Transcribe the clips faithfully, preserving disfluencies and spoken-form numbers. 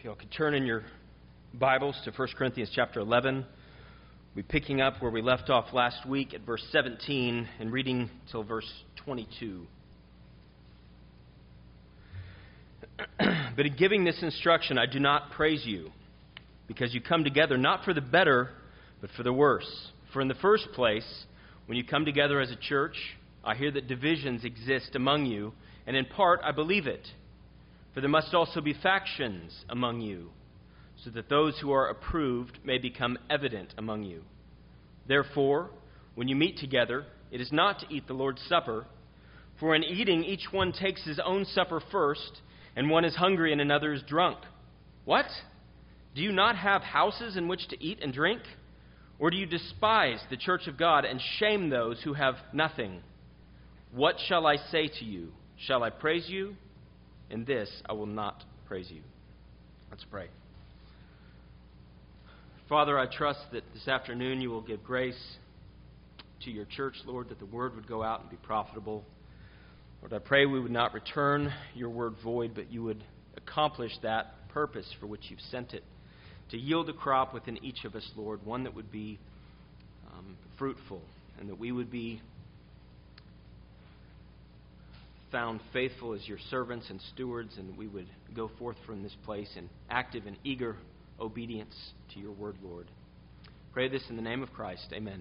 you all could turn in your Bibles to First Corinthians chapter eleven. We'll be picking up where we left off last week at verse seventeen and reading till verse twenty-two. But in giving this instruction, I do not praise you, because you come together not for the better, but for the worse. For in the first place, when you come together as a church, I hear that divisions exist among you, and in part I believe it. For there must also be factions among you, so that those who are approved may become evident among you. Therefore, when you meet together, it is not to eat the Lord's Supper, for in eating each one takes his own supper first, and one is hungry and another is drunk. What? Do you not have houses in which to eat and drink? Or do you despise the church of God and shame those who have nothing? What shall I say to you? Shall I praise you? In this I will not praise you. Let's pray. Father, I trust that this afternoon you will give grace to your church, Lord, that the word would go out and be profitable. Lord, I pray we would not return your word void, but you would accomplish that purpose for which you've sent it, to yield a crop within each of us, Lord, one that would be um, fruitful, and that we would be found faithful as your servants and stewards, and we would go forth from this place in active and eager obedience to your word, Lord. Pray this in the name of Christ. Amen.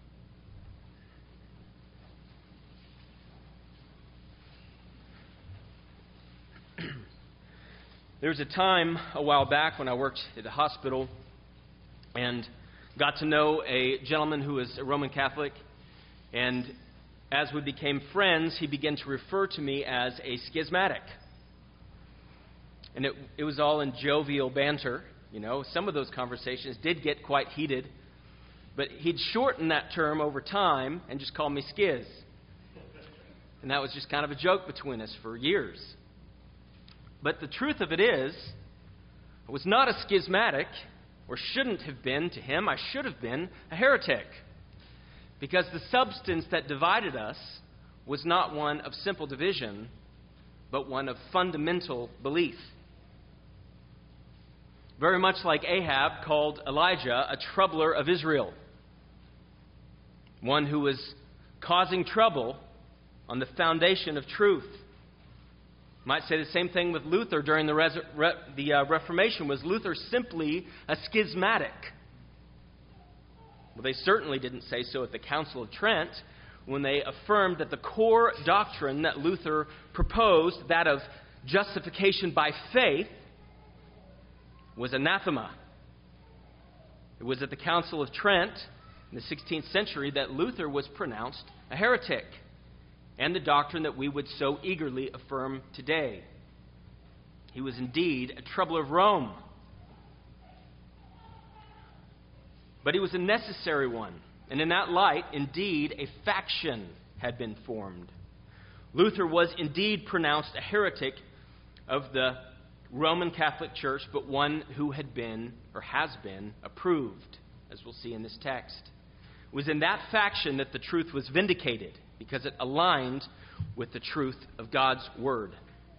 There was a time a while back when I worked at a hospital and got to know a gentleman who was a Roman Catholic, and as we became friends, he began to refer to me as a schismatic. And it, it was all in jovial banter. You know, some of those conversations did get quite heated, but he'd shorten that term over time and just call me schiz. And that was just kind of a joke between us for years. But the truth of it is, I was not a schismatic, or shouldn't have been to him. I should have been a heretic. Because the substance that divided us was not one of simple division, but one of fundamental belief. Very much like Ahab called Elijah a troubler of Israel. One who was causing trouble on the foundation of truth. Might say the same thing with Luther during the, Res- Re- the uh, Reformation. Was Luther simply a schismatic? Well, they certainly didn't say so at the Council of Trent when they affirmed that the core doctrine that Luther proposed, that of justification by faith, was anathema. It was at the Council of Trent in the sixteenth century that Luther was pronounced a heretic, and the doctrine that we would so eagerly affirm today. He was indeed a troubler of Rome. But he was a necessary one, and in that light, indeed, a faction had been formed. Luther was indeed pronounced a heretic of the Roman Catholic Church, but one who had been, or has been, approved, as we'll see in this text. It was in that faction that the truth was vindicated, because it aligned with the truth of God's Word.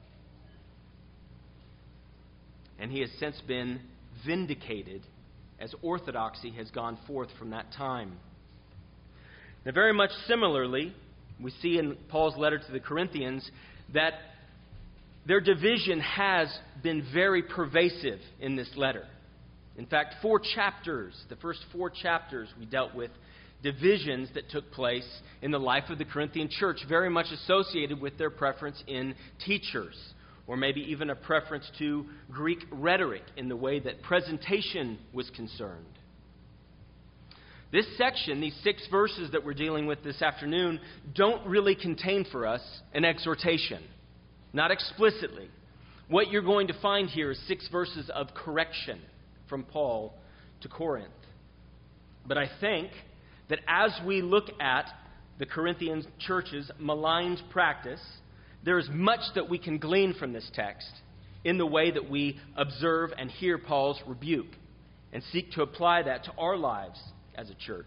And he has since been vindicated as orthodoxy has gone forth from that time. Now, very much similarly, we see in Paul's letter to the Corinthians that their division has been very pervasive in this letter. In fact, four chapters, the first four chapters we dealt with divisions that took place in the life of the Corinthian church, very much associated with their preference in teachers, or maybe even a preference to Greek rhetoric in the way that presentation was concerned. This section, these six verses that we're dealing with this afternoon, don't really contain for us an exhortation, not explicitly. What you're going to find here is six verses of correction from Paul to Corinth. But I think that as we look at the Corinthian church's maligned practice, there is much that we can glean from this text in the way that we observe and hear Paul's rebuke and seek to apply that to our lives as a church.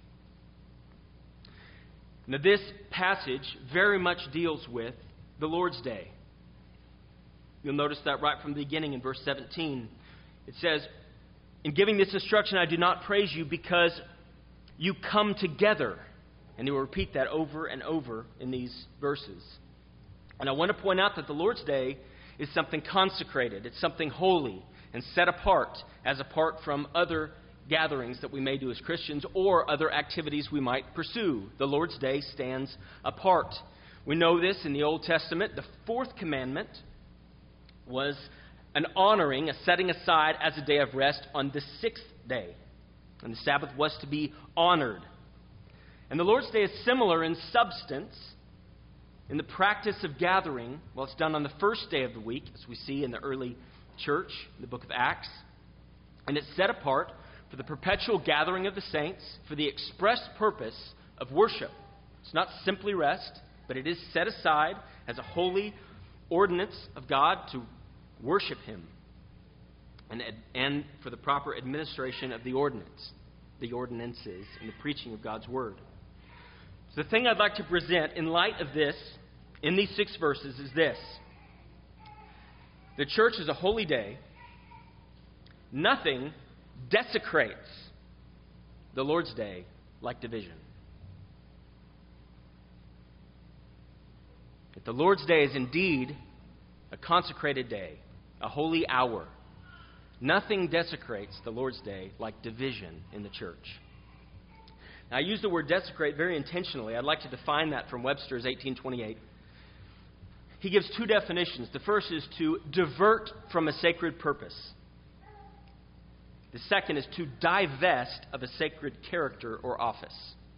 Now, this passage very much deals with the Lord's Day. You'll notice that right from the beginning in verse seventeen. It says, in giving this instruction, I do not praise you because you come together. And he will repeat that over and over in these verses. And I want to point out that the Lord's Day is something consecrated. It's something holy and set apart, as apart from other gatherings that we may do as Christians or other activities we might pursue. The Lord's Day stands apart. We know this in the Old Testament. The fourth commandment was an honoring, a setting aside as a day of rest on the sixth day. And the Sabbath was to be honored. And the Lord's Day is similar in substance in the practice of gathering. Well, it's done on the first day of the week, as we see in the early church, in the book of Acts. And it's set apart for the perpetual gathering of the saints for the express purpose of worship. It's not simply rest, but it is set aside as a holy ordinance of God to worship Him and, and for the proper administration of the ordinance, the ordinances, and the preaching of God's Word. So the thing I'd like to present in light of this, in these six verses, is this. The church is a holy day. Nothing desecrates the Lord's Day like division. If the Lord's Day is indeed a consecrated day, a holy hour, nothing desecrates the Lord's Day like division in the church. Now, I use the word desecrate very intentionally. I'd like to define that from Webster's eighteen twenty-eight. He gives two definitions. The first is to divert from a sacred purpose. The second is to divest of a sacred character or office.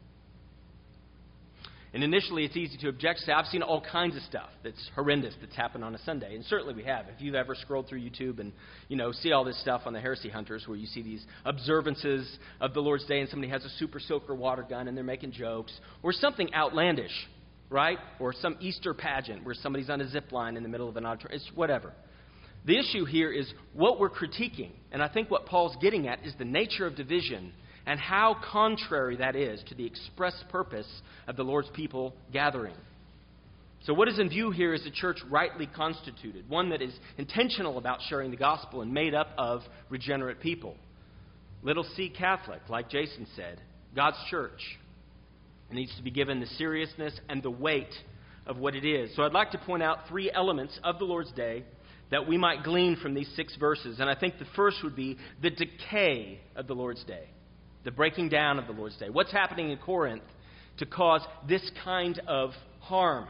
And initially, it's easy to object to say, I've seen all kinds of stuff that's horrendous that's happened on a Sunday. And certainly we have. If you've ever scrolled through YouTube and, you know, see all this stuff on the Heresy Hunters where you see these observances of the Lord's Day and somebody has a super soaker water gun and they're making jokes, or something outlandish, right? Or some Easter pageant where somebody's on a zip line in the middle of an auditorium. It's whatever. The issue here is what we're critiquing. And I think what Paul's getting at is the nature of division and how contrary that is to the express purpose of the Lord's people gathering. So what is in view here is a church rightly constituted, one that is intentional about sharing the gospel and made up of regenerate people. Little C Catholic, like Jason said, God's church. It needs to be given the seriousness and the weight of what it is. So I'd like to point out three elements of the Lord's Day that we might glean from these six verses. And I think the first would be the decay of the Lord's Day. The breaking down of the Lord's Day. What's happening in Corinth to cause this kind of harm?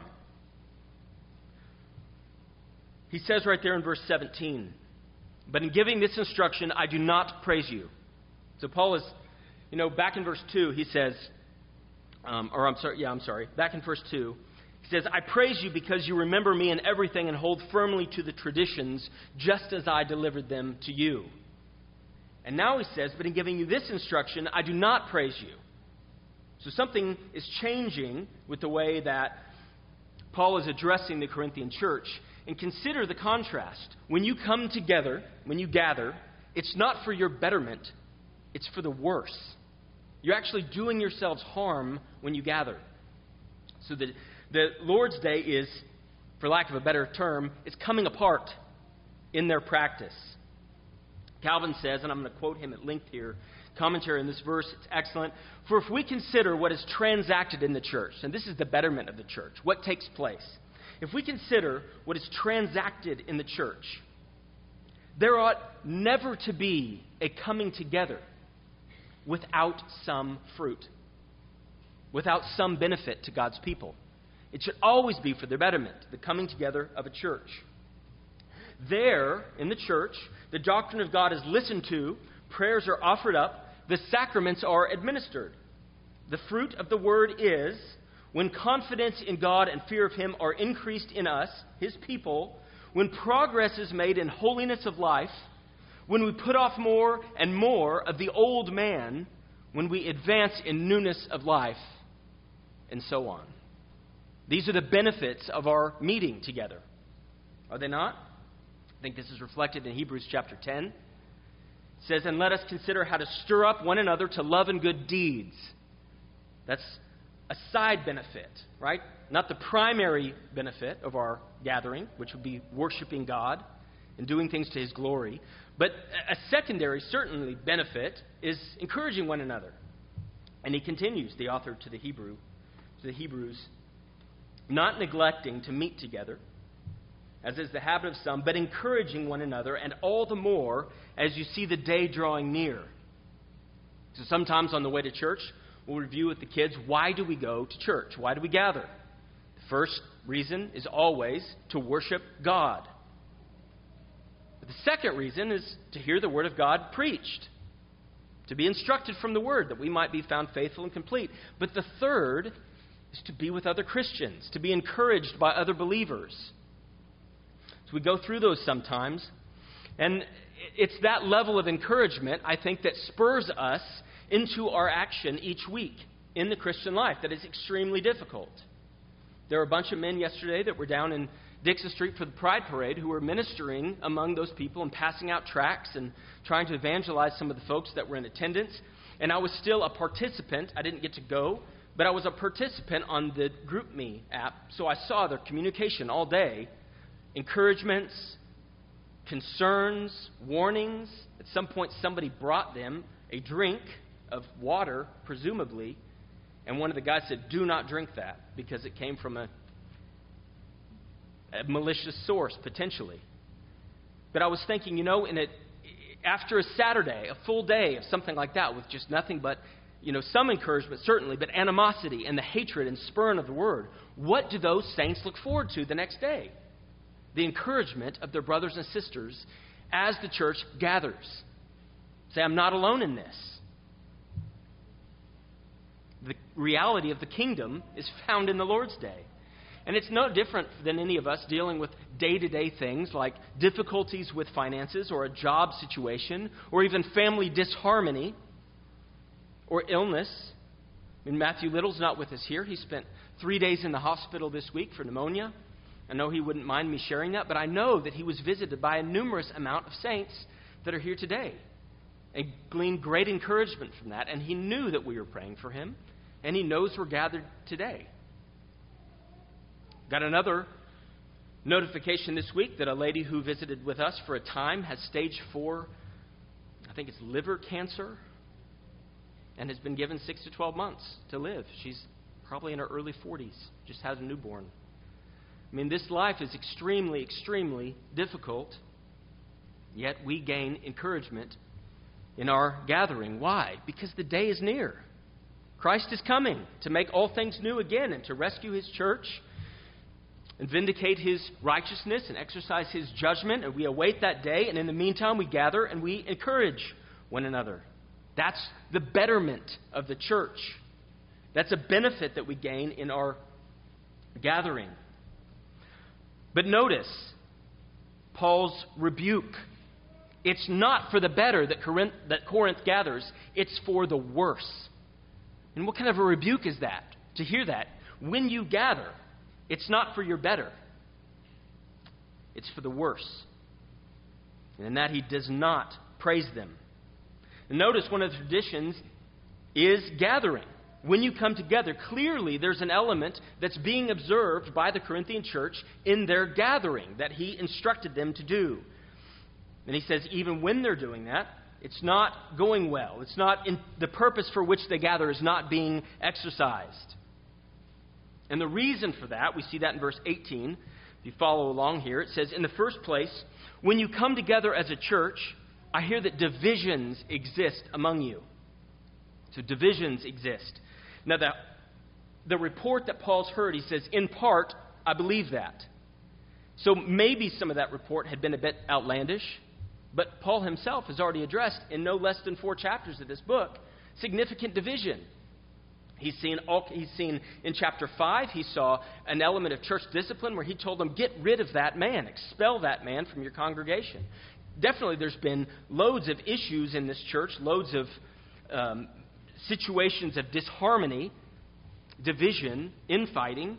He says right there in verse seventeen, but in giving this instruction, I do not praise you. So Paul is, you know, back in verse two, he says, um, or I'm sorry, yeah, I'm sorry. Back in verse two, he says, I praise you because you remember me in everything and hold firmly to the traditions just as I delivered them to you. And now he says, but in giving you this instruction, I do not praise you. So something is changing with the way that Paul is addressing the Corinthian church. And consider the contrast. When you come together, when you gather, it's not for your betterment, it's for the worse. You're actually doing yourselves harm when you gather. So the, the Lord's Day is, for lack of a better term, is coming apart in their practice. Calvin says, and I'm going to quote him at length here, commentary on this verse, it's excellent. For if we consider what is transacted in the church, and this is the betterment of the church, what takes place. If we consider what is transacted in the church, there ought never to be a coming together without some fruit, without some benefit to God's people. It should always be for their betterment, the coming together of a church. There, in the church, the doctrine of God is listened to, prayers are offered up, the sacraments are administered. The fruit of the word is, when confidence in God and fear of Him are increased in us, His people, when progress is made in holiness of life, when we put off more and more of the old man, when we advance in newness of life, and so on. These are the benefits of our meeting together. Are they not? I think this is reflected in Hebrews chapter ten. It says, and let us consider how to stir up one another to love and good deeds. That's a side benefit, right? Not the primary benefit of our gathering, which would be worshiping God and doing things to his glory. But a secondary, certainly, benefit is encouraging one another. And he continues, the author to the Hebrew, to the Hebrews, not neglecting to meet together, as is the habit of some, but encouraging one another, and all the more as you see the day drawing near. So sometimes on the way to church, we'll review with the kids, why do we go to church? Why do we gather? The first reason is always to worship God. But the second reason is to hear the Word of God preached, to be instructed from the Word, that we might be found faithful and complete. But the third is to be with other Christians, to be encouraged by other believers. So we go through those sometimes, and it's that level of encouragement, I think, that spurs us into our action each week in the Christian life that is extremely difficult. There were a bunch of men yesterday that were down in Dixon Street for the Pride Parade who were ministering among those people and passing out tracts and trying to evangelize some of the folks that were in attendance. And I was still a participant. I didn't get to go, but I was a participant on the GroupMe app, so I saw their communication all day. Encouragements, concerns, warnings. At some point, somebody brought them a drink of water, presumably, and one of the guys said, do not drink that, because it came from a, a malicious source, potentially. But I was thinking, you know, in a, after a Saturday, a full day of something like that, with just nothing but, you know, some encouragement, certainly, but animosity and the hatred and spurn of the word, what do those saints look forward to the next day? The encouragement of their brothers and sisters as the church gathers. Say, I'm not alone in this. The reality of the kingdom is found in the Lord's day. And it's no different than any of us dealing with day-to-day things like difficulties with finances or a job situation or even family disharmony or illness. I mean, Matthew Little's not with us here. He spent three days in the hospital this week for pneumonia. I know he wouldn't mind me sharing that, but I know that he was visited by a numerous amount of saints that are here today and gleaned great encouragement from that. And he knew that we were praying for him, and he knows we're gathered today. Got another notification this week that a lady who visited with us for a time has stage four, I think it's liver cancer, and has been given six to twelve months to live. She's probably in her early forties, just has a newborn. I mean, this life is extremely, extremely difficult, yet we gain encouragement in our gathering. Why? Because the day is near. Christ is coming to make all things new again and to rescue His church and vindicate His righteousness and exercise His judgment. And we await that day, and in the meantime we gather and we encourage one another. That's the betterment of the church. That's a benefit that we gain in our gathering. But notice Paul's rebuke. It's not for the better that Corinth, that Corinth gathers. It's for the worse. And what kind of a rebuke is that? To hear that. When you gather, it's not for your better. It's for the worse. And in that he does not praise them. And notice one of the traditions is gathering. When you come together, clearly there's an element that's being observed by the Corinthian church in their gathering that he instructed them to do. And he says even when they're doing that, it's not going well. It's not in the purpose for which they gather is not being exercised. And the reason for that, we see that in verse eighteen. If you follow along here, it says, in the first place, when you come together as a church, I hear that divisions exist among you. So divisions exist. Now, the, the report that Paul's heard, he says, in part, I believe that. So maybe some of that report had been a bit outlandish, but Paul himself has already addressed in no less than four chapters of this book significant division. He's seen, all, he's seen in chapter five, he saw an element of church discipline where he told them, get rid of that man, expel that man from your congregation. Definitely there's been loads of issues in this church, loads of um, situations of disharmony, division, infighting.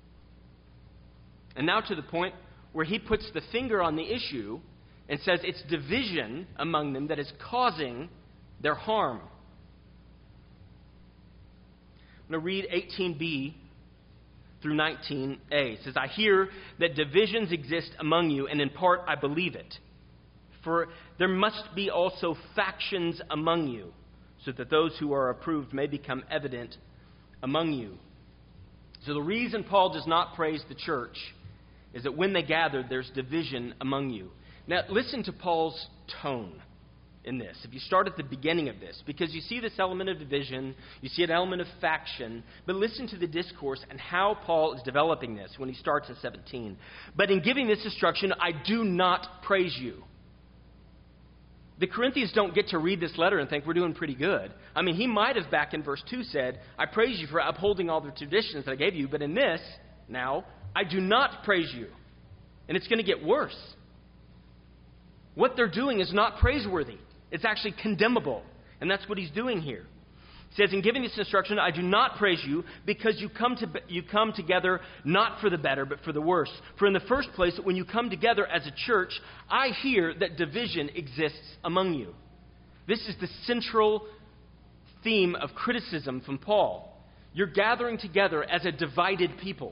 And now to the point where he puts the finger on the issue and says it's division among them that is causing their harm. I'm going to read eighteen b through nineteen a. It says, I hear that divisions exist among you, and in part I believe it. For there must be also factions among you, so that those who are approved may become evident among you. So the reason Paul does not praise the church is that when they gather, there's division among you. Now, listen to Paul's tone in this. If you start at the beginning of this, because you see this element of division, you see an element of faction, but listen to the discourse and how Paul is developing this when he starts at seventeen. But in giving this instruction, I do not praise you. The Corinthians don't get to read this letter and think we're doing pretty good. I mean, he might have back in verse two said, I praise you for upholding all the traditions that I gave you, but in this, now, I do not praise you. And it's going to get worse. What they're doing is not praiseworthy. It's actually condemnable. And that's what he's doing here. He says, in giving this instruction, I do not praise you because you come to you come together not for the better, but for the worse. For in the first place, when you come together as a church, I hear that division exists among you. This is the central theme of criticism from Paul. You're gathering together as a divided people.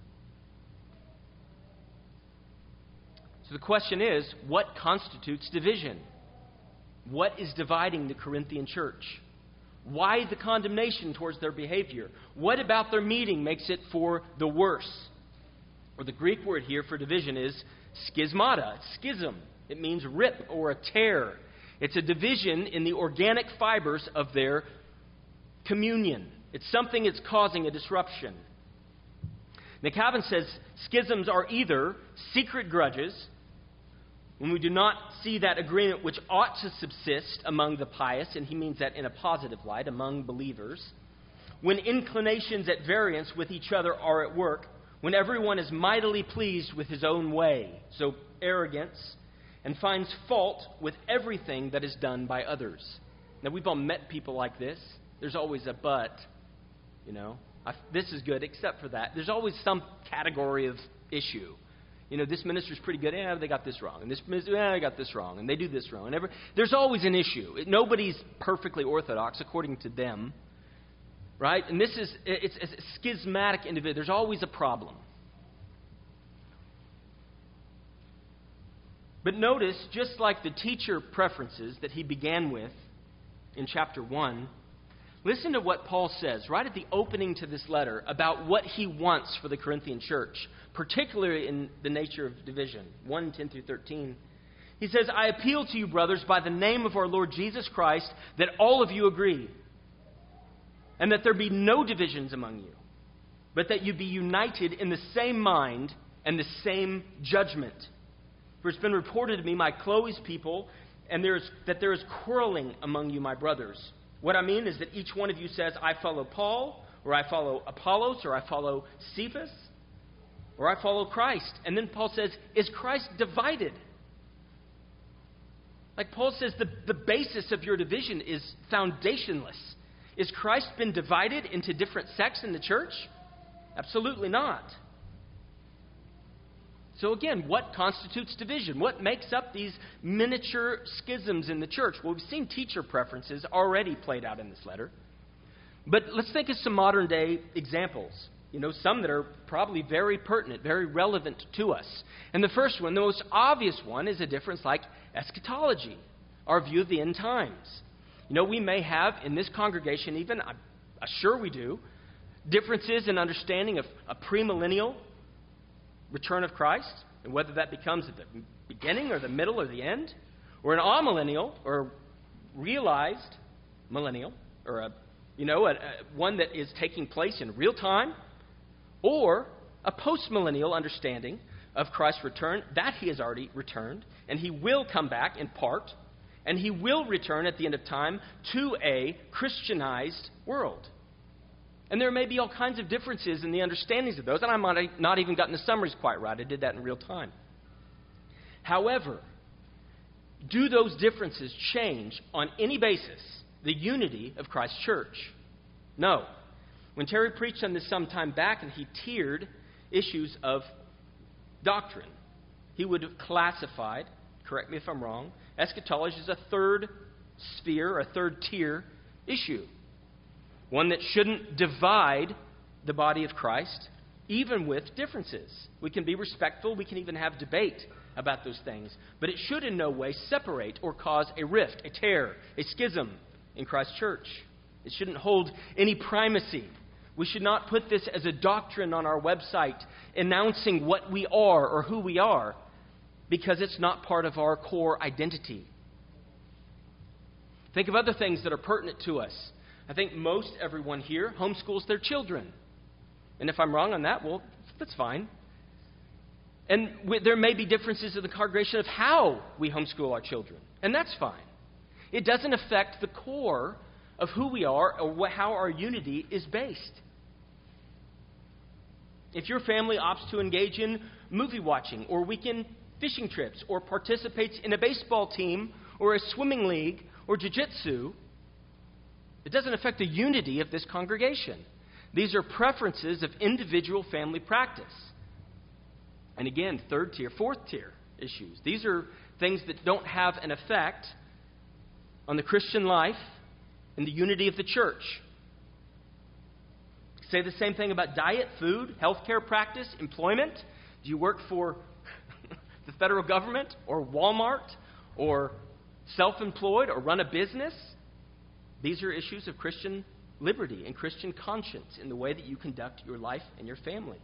So the question is, what constitutes division? What is dividing the Corinthian church? Why the condemnation towards their behavior? What about their meeting makes it for the worse? Or the Greek word here for division is schismata. It's schism. It means rip or a tear. It's a division in the organic fibers of their communion. It's something that's causing a disruption. Now, Calvin says schisms are either secret grudges, when we do not see that agreement which ought to subsist among the pious, and he means that in a positive light, among believers, when inclinations at variance with each other are at work, when everyone is mightily pleased with his own way, so arrogance, and finds fault with everything that is done by others. Now, we've all met people like this. There's always a but, you know. I, this is good except for that. There's always some category of issue. You know, this minister's pretty good. Yeah, they got this wrong. And this minister, yeah, they got this wrong. And they do this wrong. And every, there's always an issue. It, nobody's perfectly orthodox according to them. Right? And this is, it's, it's a schismatic individual. There's always a problem. But notice, just like the teacher preferences that he began with in chapter one, listen to what Paul says right at the opening to this letter about what he wants for the Corinthian church, particularly in the nature of division, one, ten through thirteen. He says, I appeal to you, brothers, by the name of our Lord Jesus Christ, that all of you agree, and that there be no divisions among you, but that you be united in the same mind and the same judgment. For it's been reported to me, my Chloe's people, and there is, that there is quarreling among you, my brothers. What I mean is that each one of you says, I follow Paul, or I follow Apollos, or I follow Cephas, or I follow Christ. And then Paul says, is Christ divided? Like Paul says, the, the basis of your division is foundationless. Is Christ been divided into different sects in the church? Absolutely not. So again, what constitutes division? What makes up these miniature schisms in the church? Well, we've seen teacher preferences already played out in this letter. But let's think of some modern day examples. You know, some that are probably very pertinent, very relevant to us. And the first one, the most obvious one, is a difference like eschatology, our view of the end times. You know, we may have in this congregation even, I'm sure we do, differences in understanding of a premillennial return of Christ, and whether that becomes at the beginning or the middle or the end, or an amillennial or realized millennial, or a you know a, a, one that is taking place in real time, or a postmillennial understanding of Christ's return, that he has already returned, and he will come back in part, and he will return at the end of time to a Christianized world. And there may be all kinds of differences in the understandings of those, and I might have not even gotten the summaries quite right. I did that in real time. However, do those differences change on any basis the unity of Christ's church? No. When Terry preached on this some time back, and he tiered issues of doctrine, he would have classified, correct me if I'm wrong, eschatology as a third sphere, or a third tier issue. One that shouldn't divide the body of Christ, even with differences. We can be respectful. We can even have debate about those things. But it should in no way separate or cause a rift, a tear, a schism in Christ's church. It shouldn't hold any primacy. We should not put this as a doctrine on our website announcing what we are or who we are, because it's not part of our core identity. Think of other things that are pertinent to us. I think most everyone here homeschools their children. And if I'm wrong on that, well, that's fine. And we, there may be differences in the congregation of how we homeschool our children. And that's fine. It doesn't affect the core of who we are or what, how our unity is based. If your family opts to engage in movie watching or weekend fishing trips or participates in a baseball team or a swimming league or jiu-jitsu, it doesn't affect the unity of this congregation. These are preferences of individual family practice. And again, third tier, fourth tier issues. These are things that don't have an effect on the Christian life and the unity of the church. Say the same thing about diet, food, healthcare practice, employment. Do you work for the federal government or Walmart or self-employed or run a business? These are issues of Christian liberty and Christian conscience in the way that you conduct your life and your family.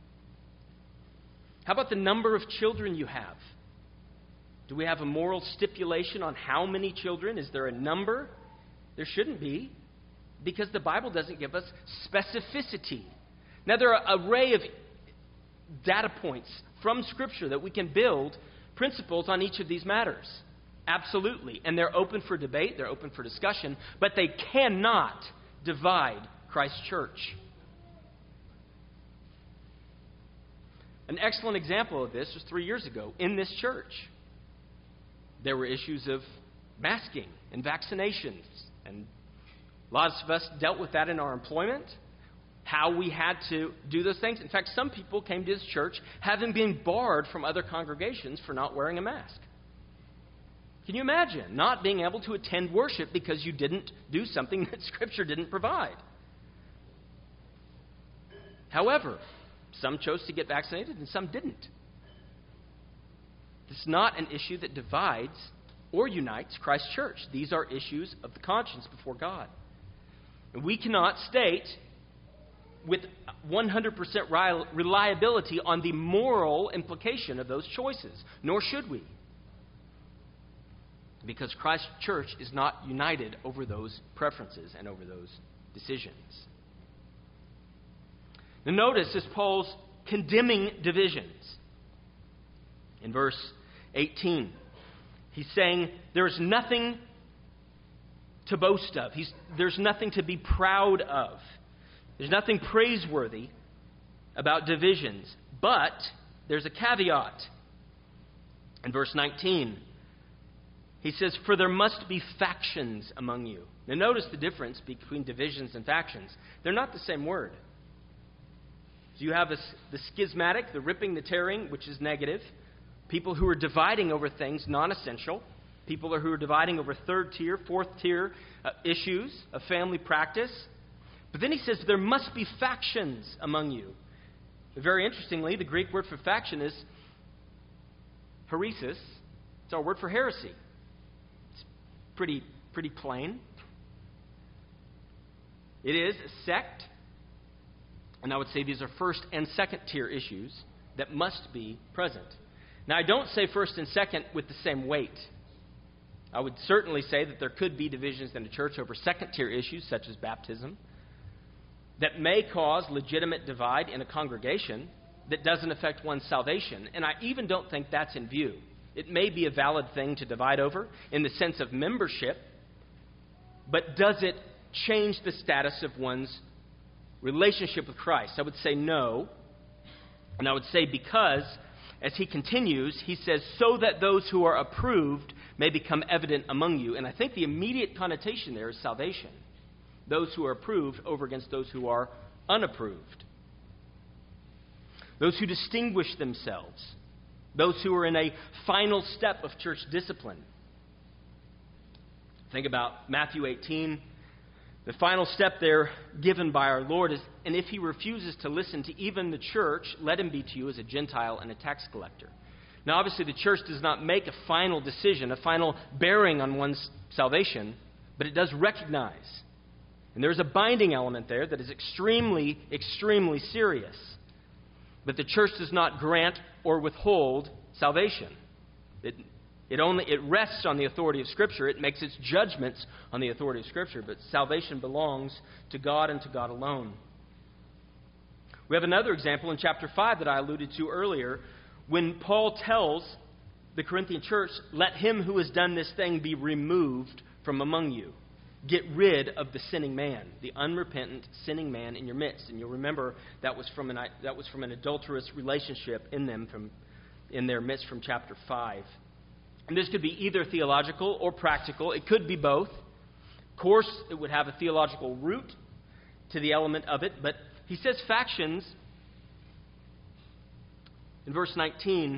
How about the number of children you have? Do we have a moral stipulation on how many children? Is there a number? There shouldn't be, because the Bible doesn't give us specificity. Now, there are an array of data points from Scripture that we can build principles on each of these matters. Absolutely. And they're open for debate, they're open for discussion, but they cannot divide Christ's church. An excellent example of this was three years ago in this church. There were issues of masking and vaccinations, and lots of us dealt with that in our employment, how we had to do those things. In fact, some people came to this church having been barred from other congregations for not wearing a mask. Can you imagine not being able to attend worship because you didn't do something that Scripture didn't provide? However, some chose to get vaccinated and some didn't. It's not an issue that divides or unites Christ's church. These are issues of the conscience before God. And we cannot state with one hundred percent reliability on the moral implication of those choices, nor should we. Because Christ's church is not united over those preferences and over those decisions. Now notice as Paul's condemning divisions. In verse eighteen, he's saying there's nothing to boast of. He's, there's nothing to be proud of. There's nothing praiseworthy about divisions. But there's a caveat. In verse nineteen, he says, "For there must be factions among you." Now notice the difference between divisions and factions. They're not the same word. So you have a, the schismatic, the ripping, the tearing, which is negative. People who are dividing over things non-essential. People who are dividing over third tier, fourth tier uh, issues of family practice. But then he says there must be factions among you. Very interestingly, the Greek word for faction is heresis. It's our word for heresy. It's pretty, pretty plain. It is a sect. And I would say these are first and second tier issues that must be present. Now, I don't say first and second with the same weight. I would certainly say that there could be divisions in the church over second tier issues, such as baptism, that may cause legitimate divide in a congregation that doesn't affect one's salvation. And I even don't think that's in view. It may be a valid thing to divide over in the sense of membership, but does it change the status of one's relationship with Christ? I would say no. And I would say because, as he continues, he says, so that those who are approved may become evident among you. And I think the immediate connotation there is salvation. Those who are approved over against those who are unapproved. Those who distinguish themselves. Those who are in a final step of church discipline. Think about Matthew eighteen. The final step there given by our Lord is, and if he refuses to listen to even the church, let him be to you as a Gentile and a tax collector. Now, obviously, the church does not make a final decision, a final bearing on one's salvation, but it does recognize. And there's a binding element there that is extremely, extremely serious. But the church does not grant or withhold salvation. It, it only it rests on the authority of Scripture. It makes its judgments on the authority of Scripture. But salvation belongs to God and to God alone. We have another example in chapter five that I alluded to earlier, when Paul tells the Corinthian church, let him who has done this thing be removed from among you. Get rid of the sinning man, the unrepentant sinning man in your midst. And you'll remember that was from an that was from an adulterous relationship in them from in their midst from chapter five. And this could be either theological or practical. It could be both. Of course, it would have a theological root to the element of it, but he says factions in verse nineteen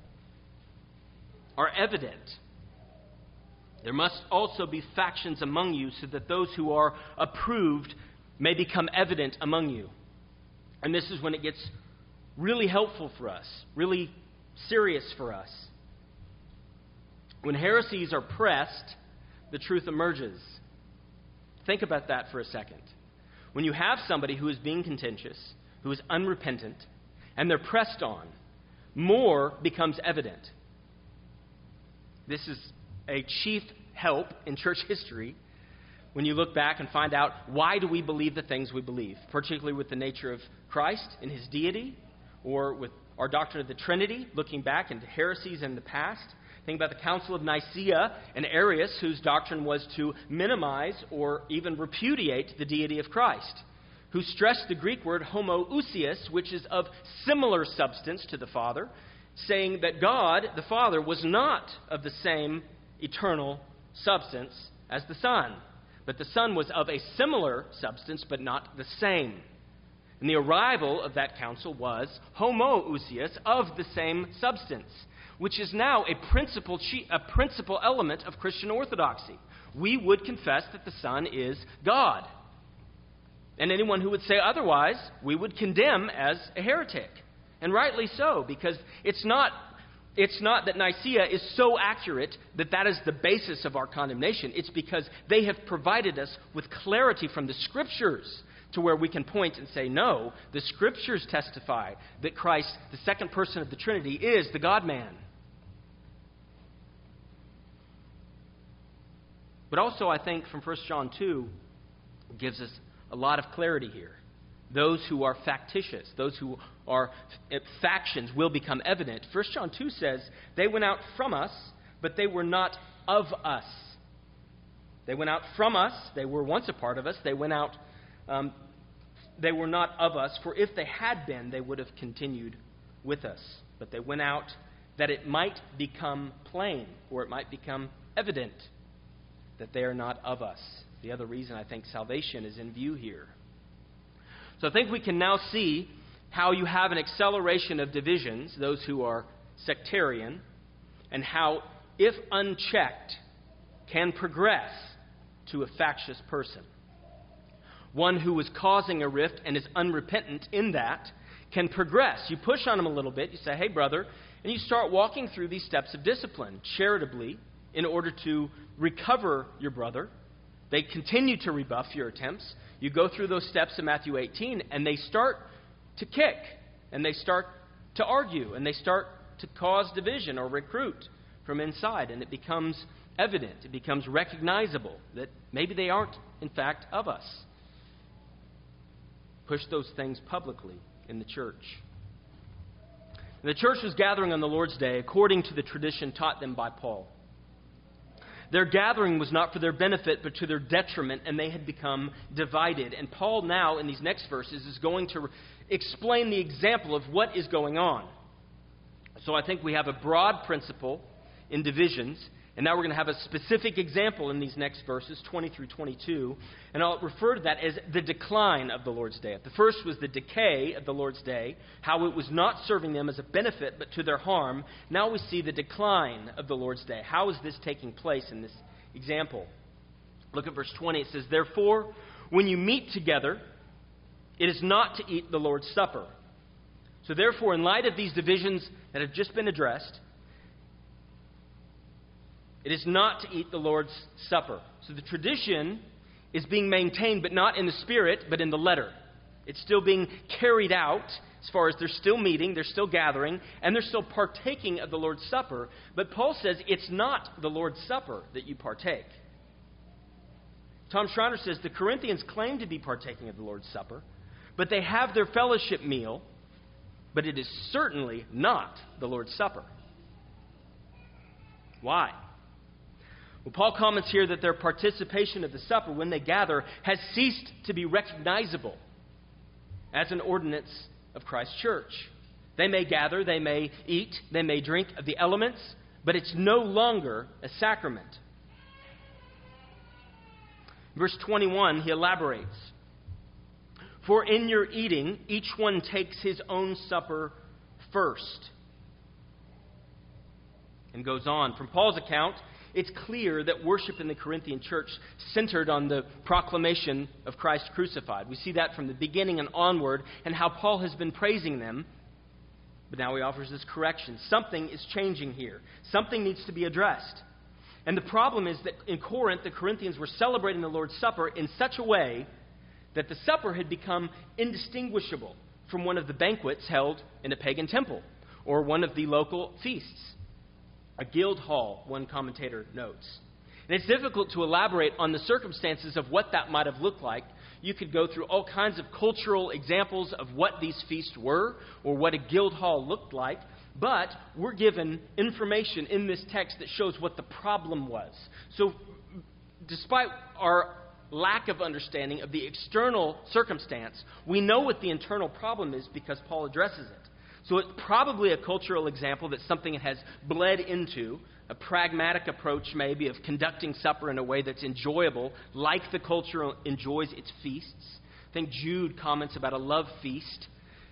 are evident. There must also be factions among you, so that those who are approved may become evident among you. And this is when it gets really helpful for us, really serious for us. When heresies are pressed, the truth emerges. Think about that for a second. When you have somebody who is being contentious, who is unrepentant, and they're pressed on, more becomes evident. This is a chief help in church history when you look back and find out, why do we believe the things we believe, particularly with the nature of Christ and his deity, or with our doctrine of the Trinity, looking back into heresies in the past. Think about the Council of Nicaea and Arius, whose doctrine was to minimize or even repudiate the deity of Christ, who stressed the Greek word homoousios, which is of similar substance to the Father, saying that God, the Father, was not of the same eternal substance as the Son, but the Son was of a similar substance, but not the same. And the arrival of that council was homoousios, of the same substance, which is now a principal, a principal element of Christian orthodoxy. We would confess that the Son is God. And anyone who would say otherwise, we would condemn as a heretic. And rightly so, because it's not, it's not that Nicaea is so accurate that that is the basis of our condemnation. It's because they have provided us with clarity from the Scriptures to where we can point and say, no, the Scriptures testify that Christ, the second person of the Trinity, is the God-man. But also, I think from First John two gives us a lot of clarity here. Those who are factitious, those who are factions will become evident. First John two says, they went out from us, but they were not of us. They went out from us. They were once a part of us. They went out, um, they were not of us, for if they had been, they would have continued with us. But they went out that it might become plain, or it might become evident that they are not of us. The other reason I think salvation is in view here. So I think we can now see how you have an acceleration of divisions, those who are sectarian, and how, if unchecked, can progress to a factious person. One who is causing a rift and is unrepentant in that can progress. You push on them a little bit, you say, hey brother, and you start walking through these steps of discipline charitably in order to recover your brother. They continue to rebuff your attempts. You go through those steps in Matthew eighteen, and they start to kick, and they start to argue, and they start to cause division or recruit from inside, and it becomes evident, it becomes recognizable that maybe they aren't, in fact, of us. Push those things publicly in the church. The church was gathering on the Lord's Day according to the tradition taught them by Paul. Their gathering was not for their benefit, but to their detriment, and they had become divided. And Paul now, in these next verses, is going to explain the example of what is going on. So I think we have a broad principle in divisions, and now we're going to have a specific example in these next verses, twenty through twenty-two. And I'll refer to that as the decline of the Lord's Day. The first was the decay of the Lord's Day, how it was not serving them as a benefit, but to their harm. Now we see the decline of the Lord's Day. How is this taking place in this example? Look at verse twenty. It says, "Therefore, when you meet together, it is not to eat the Lord's Supper." So therefore, in light of these divisions that have just been addressed, it is not to eat the Lord's Supper. So the tradition is being maintained, but not in the spirit, but in the letter. It's still being carried out as far as they're still meeting, they're still gathering, and they're still partaking of the Lord's Supper. But Paul says it's not the Lord's Supper that you partake. Tom Schreiner says the Corinthians claim to be partaking of the Lord's Supper, but they have their fellowship meal, but it is certainly not the Lord's Supper. Why? Well, Paul comments here that their participation of the supper when they gather has ceased to be recognizable as an ordinance of Christ's church. They may gather, they may eat, they may drink of the elements, but it's no longer a sacrament. Verse twenty-one, he elaborates. "For in your eating, each one takes his own supper first." And goes on. From Paul's account, it's clear that worship in the Corinthian church centered on the proclamation of Christ crucified. We see that from the beginning and onward, and how Paul has been praising them. But now he offers this correction. Something is changing here. Something needs to be addressed. And the problem is that in Corinth, the Corinthians were celebrating the Lord's Supper in such a way that the supper had become indistinguishable from one of the banquets held in a pagan temple or one of the local feasts. A guild hall, one commentator notes. And it's difficult to elaborate on the circumstances of what that might have looked like. You could go through all kinds of cultural examples of what these feasts were or what a guild hall looked like. But we're given information in this text that shows what the problem was. So despite our lack of understanding of the external circumstance, we know what the internal problem is because Paul addresses it. So it's probably a cultural example that something has bled into, a pragmatic approach maybe of conducting supper in a way that's enjoyable, like the culture enjoys its feasts. I think Jude comments about a love feast.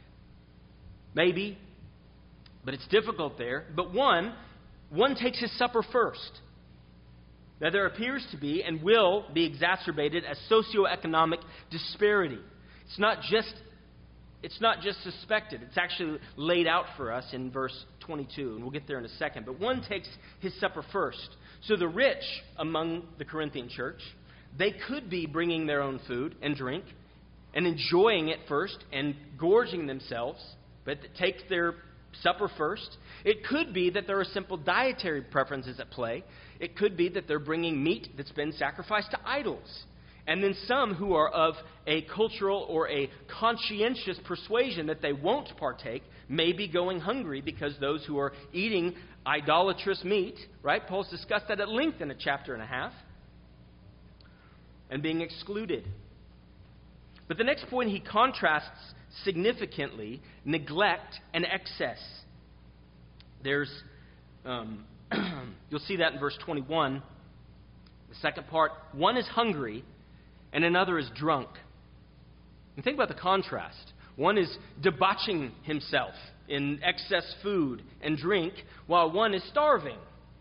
Maybe. But it's difficult there. But one, one takes his supper first. Now there appears to be and will be exacerbated a socioeconomic disparity. It's not just it's not just suspected. It's actually laid out for us in verse twenty-two, and we'll get there in a second. But one takes his supper first. So the rich among the Corinthian church, they could be bringing their own food and drink and enjoying it first and gorging themselves, but take their supper first. It could be that there are simple dietary preferences at play. It could be that they're bringing meat that's been sacrificed to idols. And then some who are of a cultural or a conscientious persuasion that they won't partake may be going hungry because those who are eating idolatrous meat, right? Paul's discussed that at length in a chapter and a half, and being excluded. But the next point, he contrasts significantly neglect and excess. There's, um, you'll see that in verse twenty-one. The second part, one is hungry and another is drunk. And think about the contrast. One is debauching himself in excess food and drink, while one is starving.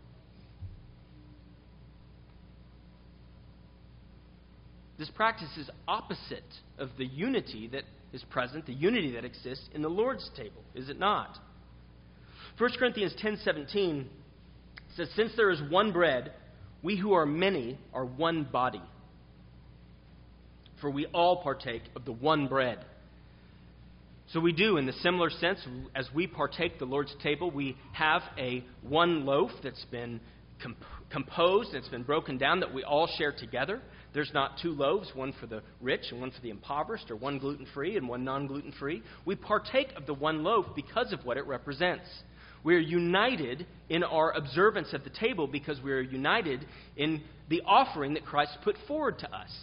This practice is opposite of the unity that is present, the unity that exists in the Lord's table, is it not? First Corinthians ten seventeen says, "Since there is one bread, we who are many are one body. For we all partake of the one bread." So we do, in the similar sense, as we partake the Lord's table, we have a one loaf that's been comp- composed, that's been broken down, that we all share together. There's not two loaves, one for the rich and one for the impoverished, or one gluten-free and one non-gluten-free. We partake of the one loaf because of what it represents. We are united in our observance at the table because we are united in the offering that Christ put forward to us.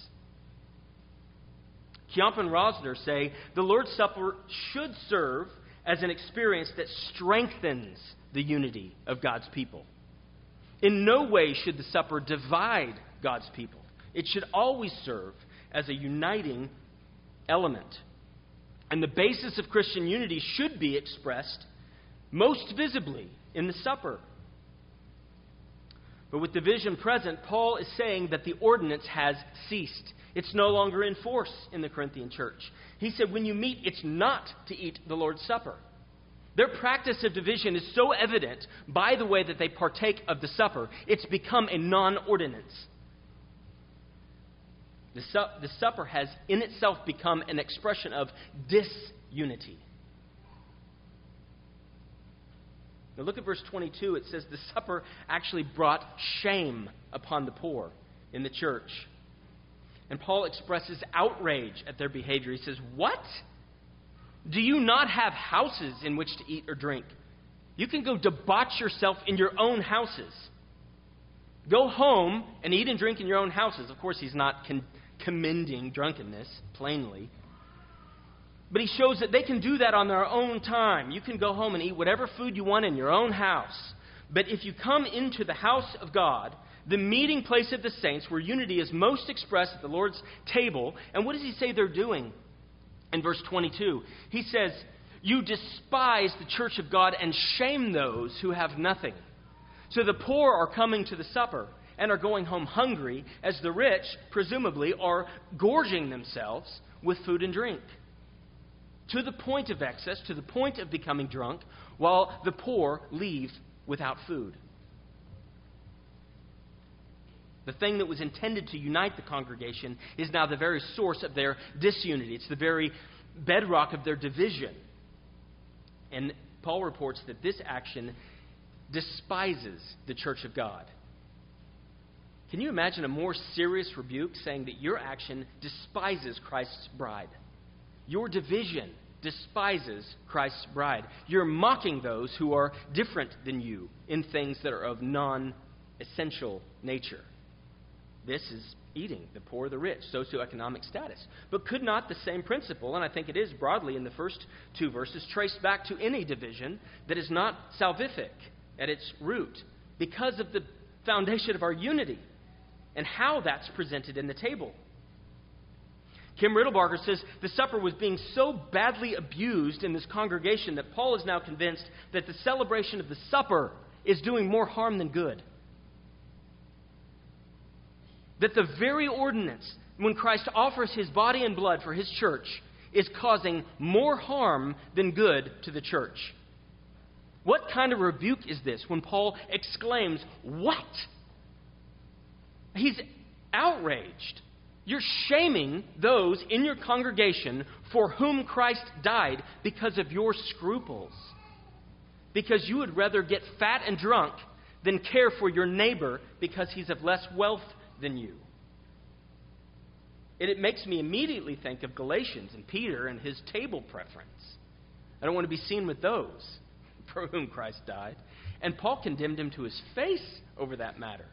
Kiamp and Rosner say the Lord's Supper should serve as an experience that strengthens the unity of God's people. In no way should the supper divide God's people. It should always serve as a uniting element. And the basis of Christian unity should be expressed most visibly in the supper. But with division present, Paul is saying that the ordinance has ceased. It's no longer in force in the Corinthian church. He said, when you meet, it's not to eat the Lord's Supper. Their practice of division is so evident by the way that they partake of the supper, it's become a non-ordinance. The, su- the supper has in itself become an expression of disunity. Now look at verse twenty-two. It says the supper actually brought shame upon the poor in the church. And Paul expresses outrage at their behavior. He says, what? Do you not have houses in which to eat or drink? You can go debauch yourself in your own houses. Go home and eat and drink in your own houses. Of course, he's not con- commending drunkenness, plainly. But he shows that they can do that on their own time. You can go home and eat whatever food you want in your own house. But if you come into the house of God, the meeting place of the saints, where unity is most expressed at the Lord's table, and what does he say they're doing? In verse twenty-two, he says, you despise the church of God and shame those who have nothing. So the poor are coming to the supper and are going home hungry, as the rich, presumably, are gorging themselves with food and drink. To the point of excess, to the point of becoming drunk, while the poor leave without food. The thing that was intended to unite the congregation is now the very source of their disunity. It's the very bedrock of their division. And Paul reports that this action despises the church of God. Can you imagine a more serious rebuke, saying that your action despises Christ's bride? Your division despises Christ's bride. You're mocking those who are different than you in things that are of non-essential nature. This is eating, the poor, the rich, socioeconomic status. But could not the same principle, and I think it is broadly in the first two verses, traced back to any division that is not salvific at its root, because of the foundation of our unity and how that's presented in the table? Kim Riddlebarger says the supper was being so badly abused in this congregation that Paul is now convinced that the celebration of the supper is doing more harm than good. That the very ordinance, when Christ offers his body and blood for his church, is causing more harm than good to the church. What kind of rebuke is this when Paul exclaims, what? He's outraged. You're shaming those in your congregation for whom Christ died because of your scruples. Because you would rather get fat and drunk than care for your neighbor because he's of less wealth than you. And it makes me immediately think of Galatians and Peter and his table preference. I don't want to be seen with those for whom Christ died. And Paul condemned him to his face over that matter.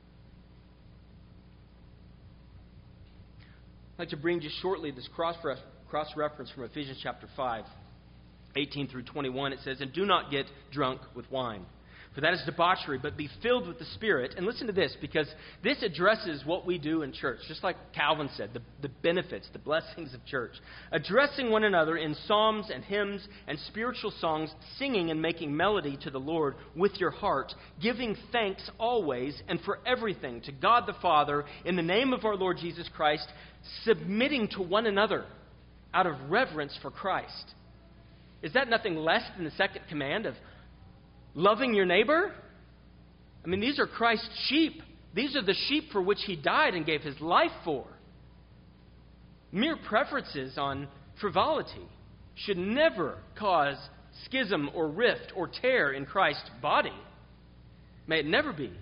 I'd like to bring just shortly this cross-reference from Ephesians chapter five, eighteen through twenty-one. It says, and do not get drunk with wine, for that is debauchery, but be filled with the Spirit. And listen to this, because this addresses what we do in church. Just like Calvin said, the, the benefits, the blessings of church. Addressing one another in psalms and hymns and spiritual songs, singing and making melody to the Lord with your heart, giving thanks always and for everything to God the Father in the name of our Lord Jesus Christ, submitting to one another out of reverence for Christ. Is that nothing less than the second command of loving your neighbor? I mean, these are Christ's sheep. These are the sheep for which he died and gave his life for. Mere preferences on frivolity should never cause schism or rift or tear in Christ's body. May it never be.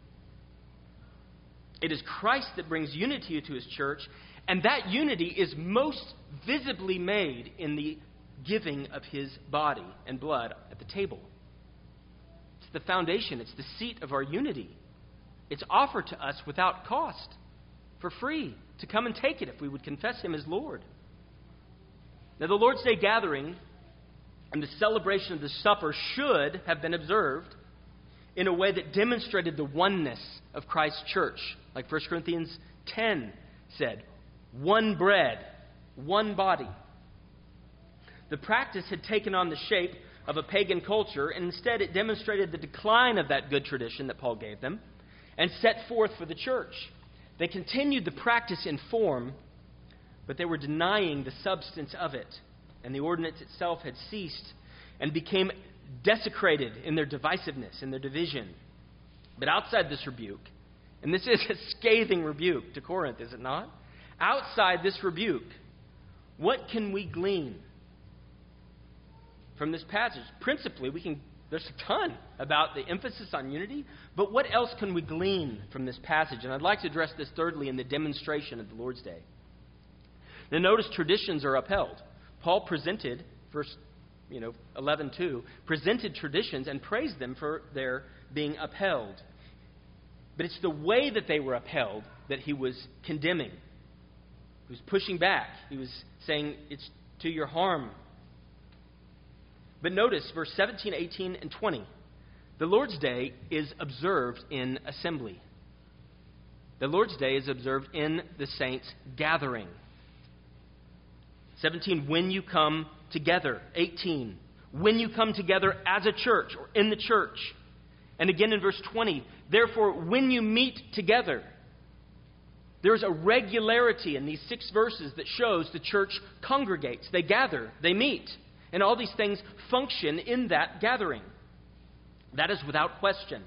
It is Christ that brings unity to his church, and that unity is most visibly made in the giving of his body and blood at the table. The foundation, it's the seat of our unity. It's offered to us without cost, for free, to come and take it if we would confess him as Lord. Now, the Lord's Day gathering and the celebration of the supper should have been observed in a way that demonstrated the oneness of Christ's church. Like First Corinthians ten said, one bread, one body. The practice had taken on the shape of a pagan culture, and instead it demonstrated the decline of that good tradition that Paul gave them, and set forth for the church. They continued the practice in form, but they were denying the substance of it. And the ordinance itself had ceased and became desecrated in their divisiveness, in their division. But outside this rebuke, and this is a scathing rebuke to Corinth, is it not? Outside this rebuke, what can we glean from this passage? Principally, we can. There's a ton about the emphasis on unity, but what else can we glean from this passage? And I'd like to address this thirdly in the demonstration of the Lord's Day. Now, notice traditions are upheld. Paul presented, verse you know, eleven two, presented traditions and praised them for their being upheld. But it's the way that they were upheld that he was condemning. He was pushing back. He was saying it's to your harm. But notice verse seventeen, eighteen, and twenty. The Lord's Day is observed in assembly. The Lord's Day is observed in the saints' gathering. seventeen, when you come together. eighteen, when you come together as a church or in the church. And again in verse twenty, therefore, when you meet together. There's a regularity in these six verses that shows the church congregates. They gather, they meet. And all these things function in that gathering. That is without question.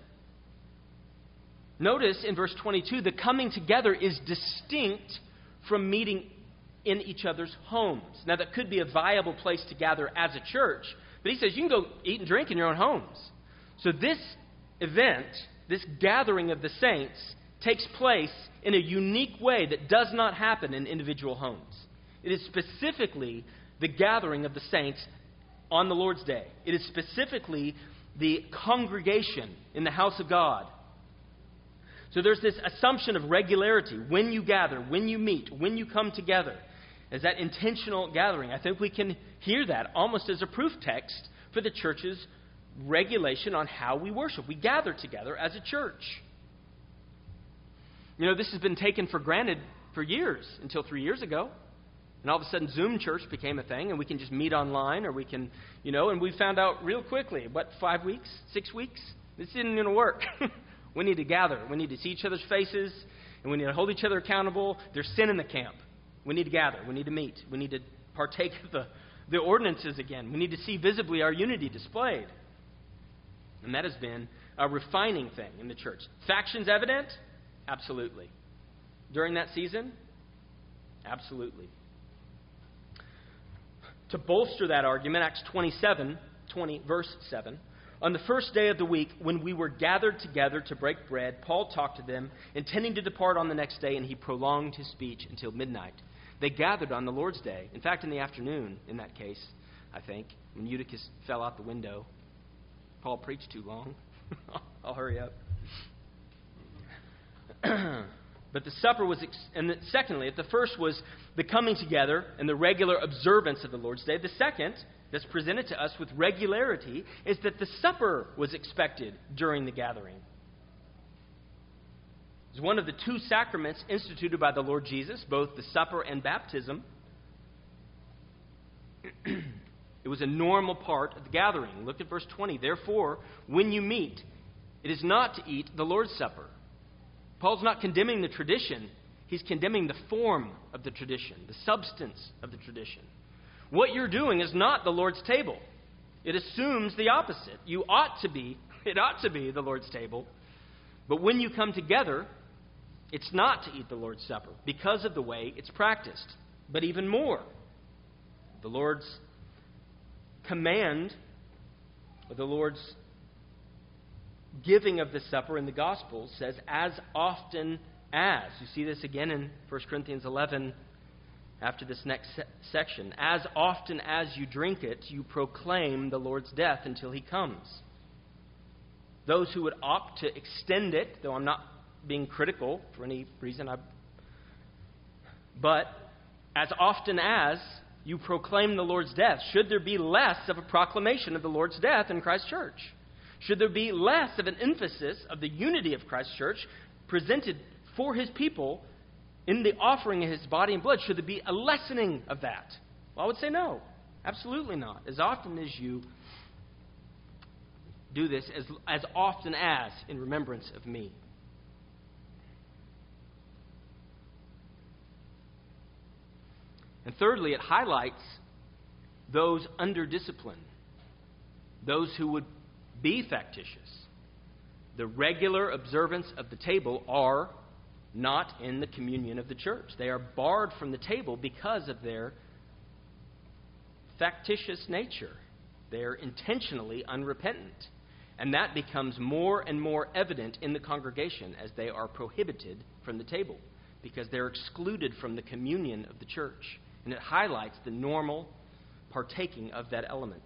Notice in verse twenty-two, the coming together is distinct from meeting in each other's homes. Now, that could be a viable place to gather as a church, but he says you can go eat and drink in your own homes. So this event, this gathering of the saints, takes place in a unique way that does not happen in individual homes. It is specifically the gathering of the saints on the Lord's Day. It is specifically the congregation in the house of God. So there's this assumption of regularity. When you gather, when you meet, when you come together, as that intentional gathering. I think we can hear that almost as a proof text for the church's regulation on how we worship. We gather together as a church. You know, this has been taken for granted for years, until three years ago. And all of a sudden, Zoom church became a thing, and we can just meet online, or we can, you know, and we found out real quickly, what, five weeks, six weeks? This isn't going to work. We need to gather. We need to see each other's faces, and we need to hold each other accountable. There's sin in the camp. We need to gather. We need to meet. We need to partake of the, the ordinances again. We need to see visibly our unity displayed. And that has been a refining thing in the church. Factions evident? Absolutely. During that season? Absolutely. To bolster that argument, Acts twenty-seven, twenty, verse seven, on the first day of the week, when we were gathered together to break bread, Paul talked to them, intending to depart on the next day, and he prolonged his speech until midnight. They gathered on the Lord's Day. In fact, in the afternoon, in that case, I think, when Eutychus fell out the window. Paul preached too long. I'll hurry up. But the supper was, ex- and the, secondly, if the first was the coming together and the regular observance of the Lord's Day, the second, that's presented to us with regularity, is that the supper was expected during the gathering. It's one of the two sacraments instituted by the Lord Jesus, both the supper and baptism. It was a normal part of the gathering. Look at verse twenty. Therefore, when you meet, it is not to eat the Lord's Supper. Paul's not condemning the tradition. He's condemning the form of the tradition, the substance of the tradition. What you're doing is not the Lord's table. It assumes the opposite. You ought to be, it ought to be the Lord's table. But when you come together, it's not to eat the Lord's Supper because of the way it's practiced. But even more, the Lord's command, or the Lord's giving of the supper in the Gospels says, as often as. You see this again in First Corinthians eleven, after this next se- section. As often as you drink it, you proclaim the Lord's death until he comes. Those who would opt to extend it, though I'm not being critical for any reason, I, but as often as you proclaim the Lord's death, should there be less of a proclamation of the Lord's death in Christ's church? Should there be less of an emphasis of the unity of Christ's church presented for his people in the offering of his body and blood? Should there be a lessening of that? Well, I would say no. Absolutely not. As often as you do this, as, as often as in remembrance of me. And thirdly, it highlights those under discipline, those who would be factitious. The regular observance of the table are not in the communion of the church. They are barred from the table because of their factitious nature. They are intentionally unrepentant. And that becomes more and more evident in the congregation as they are prohibited from the table, because they're excluded from the communion of the church. And it highlights the normal partaking of that element.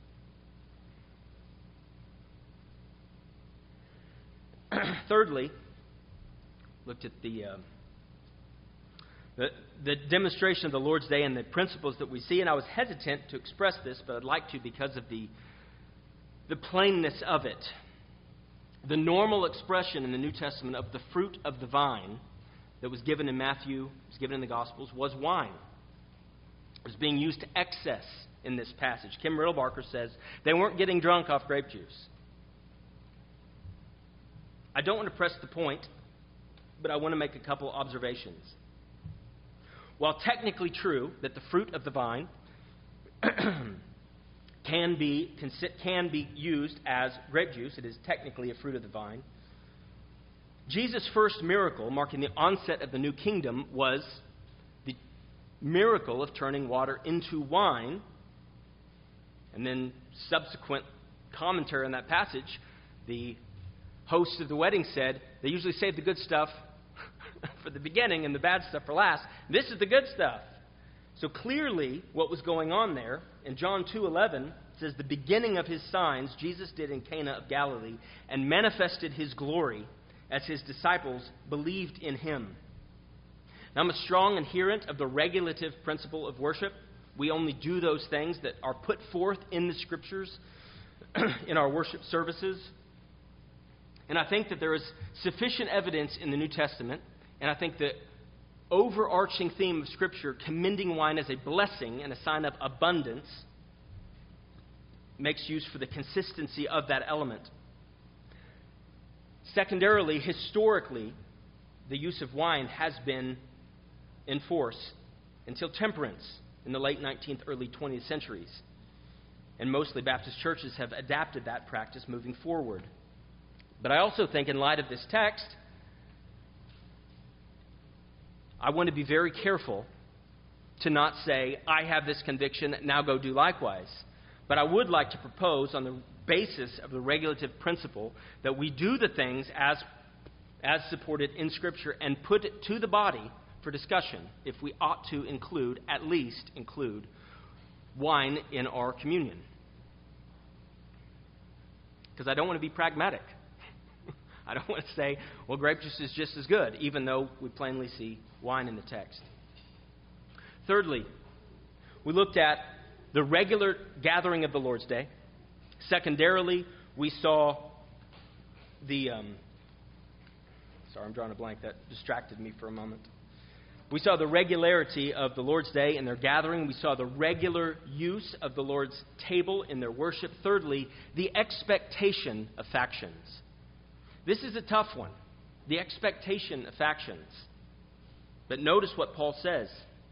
Thirdly, looked at the, uh, the the demonstration of the Lord's Day and the principles that we see, and I was hesitant to express this, but I'd like to because of the the plainness of it. The normal expression in the New Testament of the fruit of the vine that was given in Matthew, was given in the Gospels, was wine. It was being used to excess in this passage. Kim Riddlebarker says they weren't getting drunk off grape juice. I don't want to press the point, but I want to make a couple observations. While technically true that the fruit of the vine can be can be used as grape juice, it is technically a fruit of the vine. Jesus' first miracle, marking the onset of the new kingdom, was the miracle of turning water into wine. And then subsequent commentary on that passage, the host of the wedding said, they usually save the good stuff for the beginning and the bad stuff for last. This is the good stuff. So clearly what was going on there, in John two eleven, it says, the beginning of his signs Jesus did in Cana of Galilee and manifested his glory as his disciples believed in him. Now, I'm a strong adherent of the regulative principle of worship. We only do those things that are put forth in the Scriptures in our worship services. And I think that there is sufficient evidence in the New Testament, and I think the overarching theme of Scripture, commending wine as a blessing and a sign of abundance, makes use for the consistency of that element. Secondarily, historically, the use of wine has been in force until temperance in the late nineteenth, early twentieth centuries. And mostly Baptist churches have adapted that practice moving forward. But I also think, in light of this text, I want to be very careful to not say, I have this conviction, now go do likewise. But I would like to propose, on the basis of the regulative principle, that we do the things as, as supported in Scripture and put it to the body for discussion if we ought to include, at least include, wine in our communion. Because I don't want to be pragmatic. I don't want to say, well, grape juice is just as good, even though we plainly see wine in the text. Thirdly, we looked at the regular gathering of the Lord's Day. Secondarily, we saw the... Um, sorry, I'm drawing a blank. That distracted me for a moment. We saw the regularity of the Lord's Day in their gathering. We saw the regular use of the Lord's table in their worship. Thirdly, the expectation of factions. This is a tough one, the expectation of factions. But notice what Paul says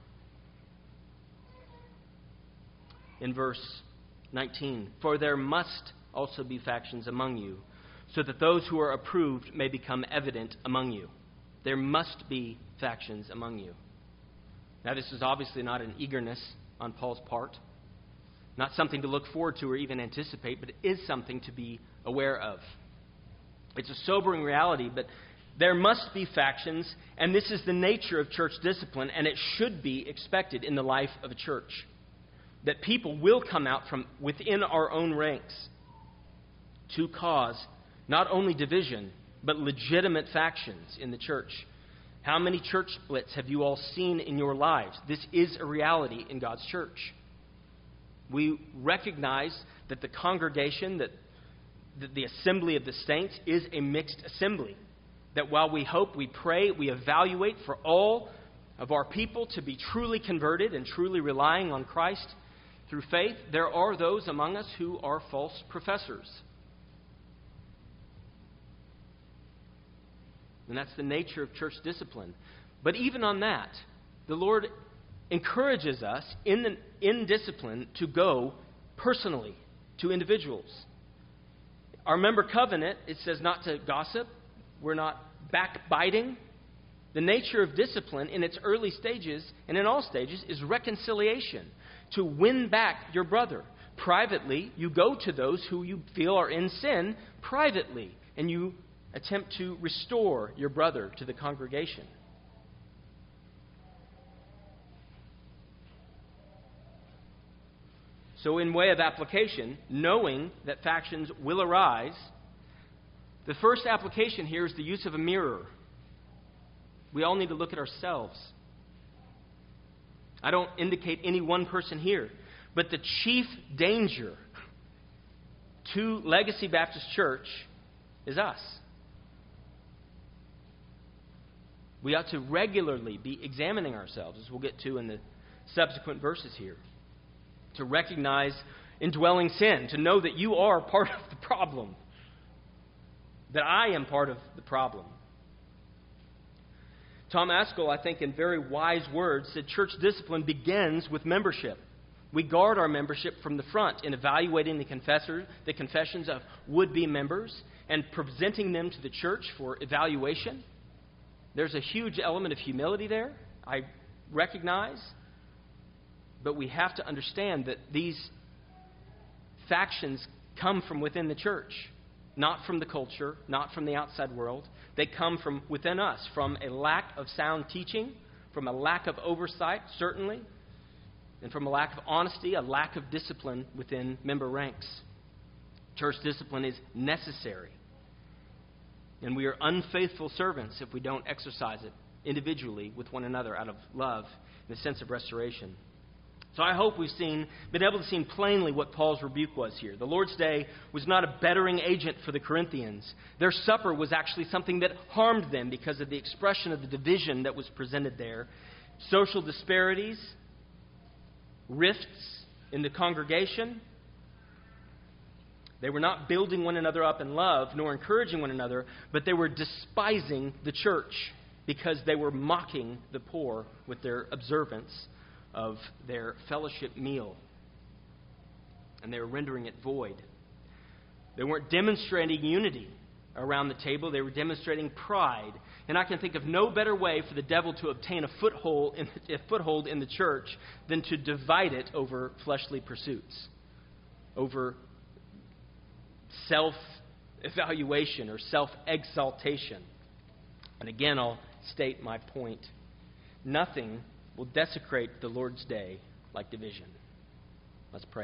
in verse nineteen. For there must also be factions among you, so that those who are approved may become evident among you. There must be factions among you. Now, this is obviously not an eagerness on Paul's part, not something to look forward to or even anticipate, but it is something to be aware of. It's a sobering reality, but there must be factions, and this is the nature of church discipline, and it should be expected in the life of a church. That people will come out from within our own ranks to cause not only division, but legitimate factions in the church. How many church splits have you all seen in your lives? This is a reality in God's church. We recognize that the congregation, that the assembly of the saints is a mixed assembly. That while we hope, we pray, we evaluate for all of our people to be truly converted and truly relying on Christ through faith, there are those among us who are false professors. And that's the nature of church discipline. But even on that, the Lord encourages us in, the, in discipline to go personally to individuals. Our member covenant, it says not to gossip. We're not backbiting. The nature of discipline in its early stages and in all stages is reconciliation, to win back your brother. Privately, you go to those who you feel are in sin privately, and you attempt to restore your brother to the congregation. So in way of application, knowing that factions will arise, the first application here is the use of a mirror. We all need to look at ourselves. I don't indicate any one person here, but the chief danger to Legacy Baptist Church is us. We ought to regularly be examining ourselves, as we'll get to in the subsequent verses here, to recognize indwelling sin, to know that you are part of the problem, that I am part of the problem. Tom Ascol, I think, in very wise words, said church discipline begins with membership. We guard our membership from the front in evaluating the confessor, the confessions of would-be members and presenting them to the church for evaluation. There's a huge element of humility there, I recognize. But we have to understand that these factions come from within the church, not from the culture, not from the outside world. They come from within us, from a lack of sound teaching, from a lack of oversight, certainly, and from a lack of honesty, a lack of discipline within member ranks. Church discipline is necessary. And we are unfaithful servants if we don't exercise it individually with one another out of love and a sense of restoration. So I hope we've seen, been able to see plainly what Paul's rebuke was here. The Lord's Day was not a bettering agent for the Corinthians. Their supper was actually something that harmed them because of the expression of the division that was presented there. Social disparities, rifts in the congregation. They were not building one another up in love, nor encouraging one another, but they were despising the church because they were mocking the poor with their observance of their fellowship meal. And they were rendering it void. They weren't demonstrating unity around the table. They were demonstrating pride. And I can think of no better way for the devil to obtain a foothold in, a foothold in the church than to divide it over fleshly pursuits, over self-evaluation or self-exaltation. And again, I'll state my point. Nothing will desecrate the Lord's Day like division. Let's pray.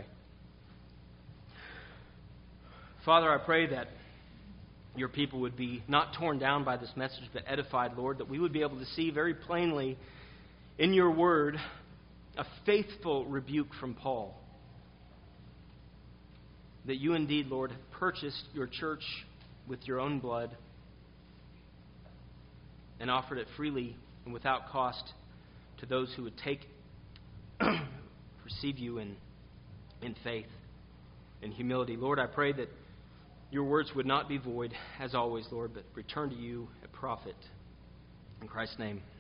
Father, I pray that your people would be not torn down by this message, but edified, Lord, that we would be able to see very plainly in your word a faithful rebuke from Paul. That you indeed, Lord, have purchased your church with your own blood and offered it freely and without cost to those who would take, receive you in, in faith and humility. Lord, I pray that your words would not be void, as always, Lord, but return to you a prophet. In Christ's name.